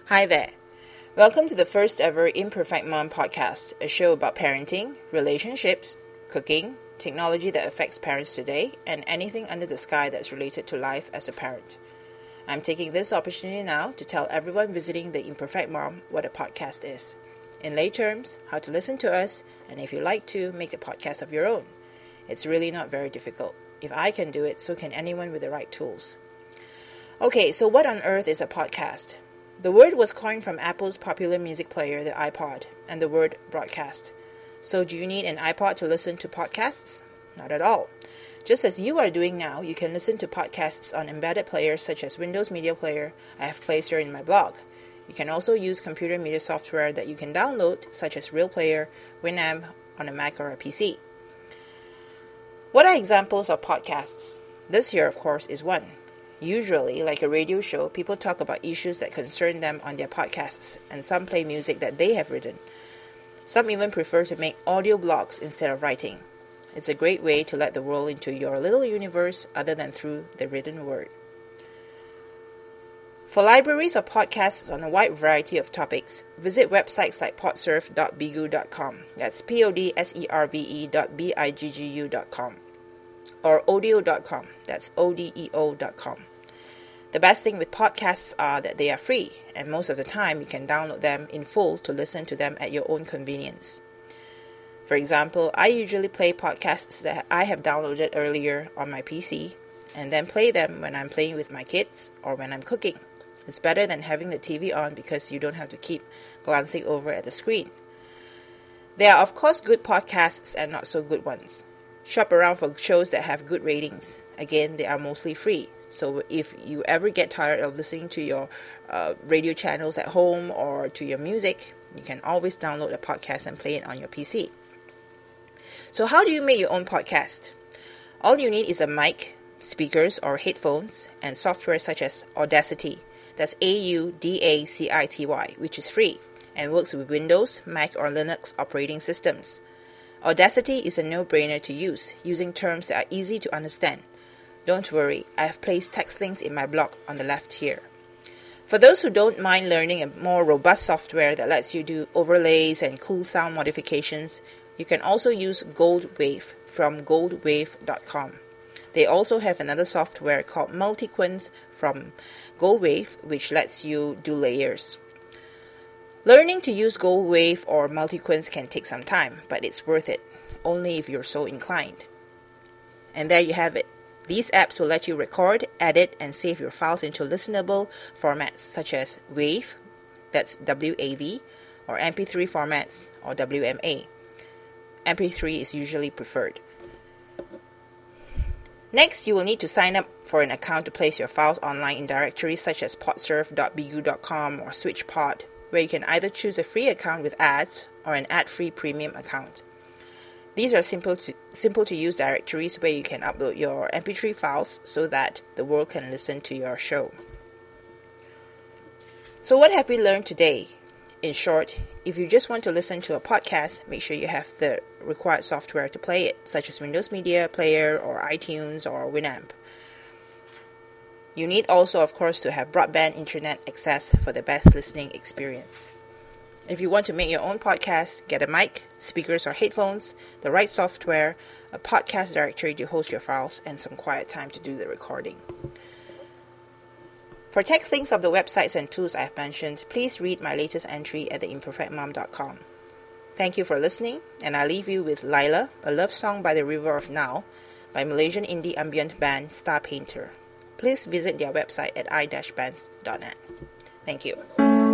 Hi there. Welcome to the first ever Imperfect Mom podcast, a show about parenting, relationships, cooking, technology that affects parents today, and anything under the sky that's related to life as a parent. I'm taking this opportunity now to tell everyone visiting the Imperfect Mom what a podcast is. In lay terms, how to listen to us, and if you like to, make a podcast of your own. It's really not very difficult. If I can do it, so can anyone with the right tools. Okay, so what on earth is a podcast? The word was coined from Apple's popular music player, the iPod, and the word broadcast. So do you need an iPod to listen to podcasts? Not at all. Just as you are doing now, you can listen to podcasts on embedded players such as Windows Media Player I have placed here in my blog. You can also use computer media software that you can download, such as Real Player, Winamp, on a Mac or a PC. What are examples of podcasts? This here, of course, is one. Usually, like a radio show, people talk about issues that concern them on their podcasts, and some play music that they have written. Some even prefer to make audio blogs instead of writing. It's a great way to let the world into your little universe other than through the written word. For libraries of podcasts on a wide variety of topics, visit websites like podserve.bigu.com, that's podserve.biggu.com, or odeo.com, that's odeo.com. The best thing with podcasts are that they are free, and most of the time you can download them in full to listen to them at your own convenience. For example, I usually play podcasts that I have downloaded earlier on my PC, and then play them when I'm playing with my kids or when I'm cooking. It's better than having the TV on because you don't have to keep glancing over at the screen. There are of course good podcasts and not so good ones. Shop around for shows that have good ratings. Again, they are mostly free. So if you ever get tired of listening to your radio channels at home or to your music, you can always download a podcast and play it on your PC. So how do you make your own podcast? All you need is a mic, speakers or headphones, and software such as Audacity. That's Audacity, which is free and works with Windows, Mac or Linux operating systems. Audacity is a no-brainer to use, using terms that are easy to understand. Don't worry, I have placed text links in my blog on the left here. For those who don't mind learning a more robust software that lets you do overlays and cool sound modifications, you can also use Goldwave from goldwave.com. They also have another software called Multiquence from Goldwave, which lets you do layers. Learning to use Goldwave or Multiquence can take some time, but it's worth it, only if you're so inclined. And there you have it. These apps will let you record, edit, and save your files into listenable formats such as WAV, that's WAV, or MP3 formats, or WMA. MP3 is usually preferred. Next, you will need to sign up for an account to place your files online in directories such as podserve.bigu.com or SwitchPod, where you can either choose a free account with ads or an ad-free premium account. These are simple to use directories where you can upload your MP3 files so that the world can listen to your show. So what have we learned today? In short, if you just want to listen to a podcast, make sure you have the required software to play it, such as Windows Media Player or iTunes or Winamp. You need also, of course, to have broadband internet access for the best listening experience. If you want to make your own podcast, get a mic, speakers or headphones, the right software, a podcast directory to host your files, and some quiet time to do the recording. For text links of the websites and tools I have mentioned, please read my latest entry at theimperfectmom.com. Thank you for listening, and I leave you with Lila, a love song by the River of Nile, by Malaysian indie ambient band Star Painter. Please visit their website at i-bands.net. Thank you.